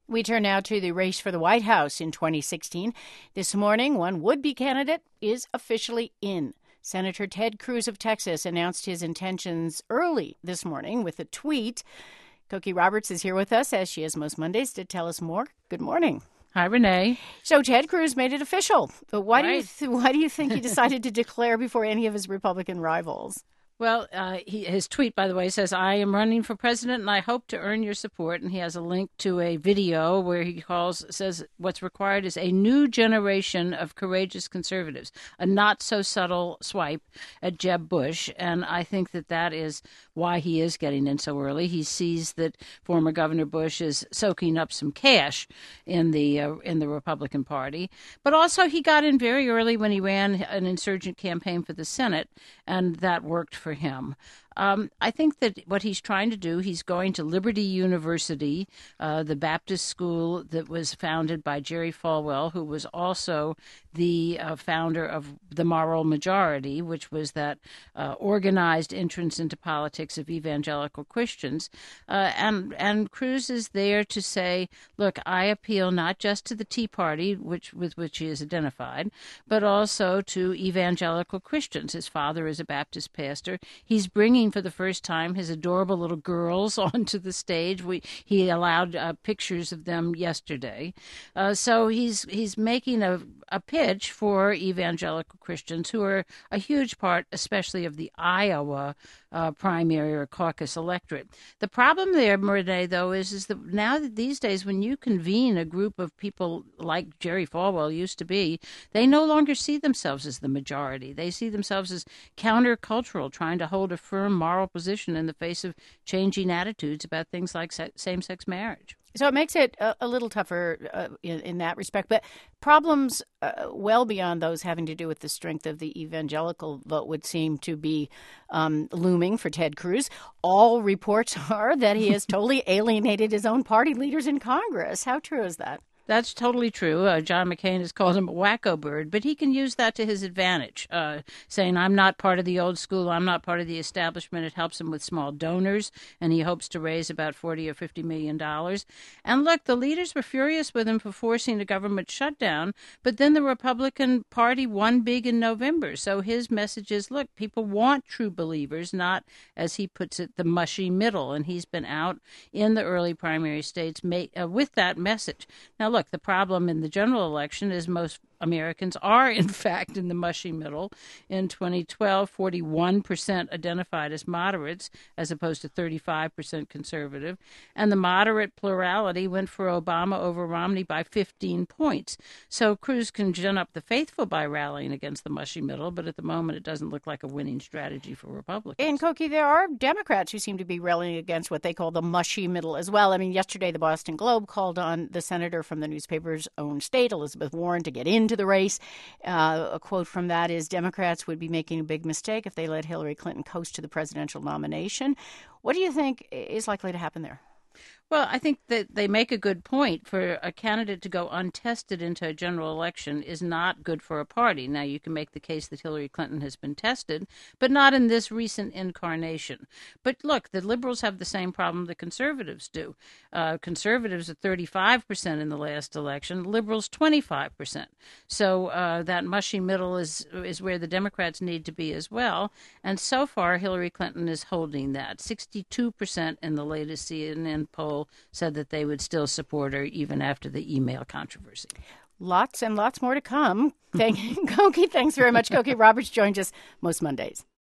We turn now to the race for the White House in 2016. This morning, one would-be candidate is officially in. Senator Ted Cruz of Texas announced his intentions early this morning with a tweet. Cokie Roberts is here with us, as she is most Mondays, to tell us more. Good morning. Hi, Renee. So Ted Cruz made it official. But why do you think he decided to declare before any of his Republican rivals? Well, his tweet, by the way, says, "I am running for president and I hope to earn your support." And he has a link to a video where he says what's required is a new generation of courageous conservatives, a not so subtle swipe at Jeb Bush. And I think that is why he is getting in so early. He sees that former Governor Bush is soaking up some cash in the Republican Party. But also he got in very early when he ran an insurgent campaign for the Senate, and that worked for him. I think that what he's trying to do, he's going to Liberty University, the Baptist school that was founded by Jerry Falwell, who was also the founder of the Moral Majority, which was that organized entrance into politics of evangelical Christians. And Cruz is there to say, look, I appeal not just to the Tea Party, with which he is identified, but also to evangelical Christians. His father is a Baptist pastor. He's bringing for the first time his adorable little girls onto the stage. He allowed pictures of them yesterday. So he's making a pitch for evangelical Christians, who are a huge part, especially of the Iowa primary or caucus electorate. The problem there, Renee, though, is that now that these days when you convene a group of people like Jerry Falwell used to be, they no longer see themselves as the majority. They see themselves as countercultural, trying to hold a firm moral position in the face of changing attitudes about things like same-sex marriage. So it makes it a little tougher in that respect. But problems well beyond those having to do with the strength of the evangelical vote would seem to be looming for Ted Cruz. All reports are that he has totally alienated his own party leaders in Congress. How true is that? That's totally true. John McCain has called him a wacko bird, but he can use that to his advantage, saying, I'm not part of the old school, I'm not part of the establishment. It helps him with small donors, and he hopes to raise about $40 or $50 million. And look, the leaders were furious with him for forcing a government shutdown, but then the Republican Party won big in November. So his message is, look, people want true believers, not, as he puts it, the mushy middle. And he's been out in the early primary states with that message. Now, look, the problem in the general election is most Americans are, in fact, in the mushy middle. In 2012, 41% identified as moderates, as opposed to 35% conservative. And the moderate plurality went for Obama over Romney by 15 points. So Cruz can gin up the faithful by rallying against the mushy middle, but at the moment it doesn't look like a winning strategy for Republicans. And, Cokie, there are Democrats who seem to be rallying against what they call the mushy middle as well. I mean, yesterday the Boston Globe called on the senator from the newspaper's own state, Elizabeth Warren, to get into the race. A quote from that is, Democrats would be making a big mistake if they let Hillary Clinton coast to the presidential nomination. What do you think is likely to happen there? Well, I think that they make a good point. For a candidate to go untested into a general election is not good for a party. Now, you can make the case that Hillary Clinton has been tested, but not in this recent incarnation. But look, the liberals have the same problem the conservatives do. Conservatives are 35% in the last election, liberals 25%. So that mushy middle is where the Democrats need to be as well. And so far, Hillary Clinton is holding that. 62% in the latest CNN poll said that they would still support her even after the email controversy. Lots and lots more to come. Cokie, thanks very much. Cokie Roberts joins us most Mondays.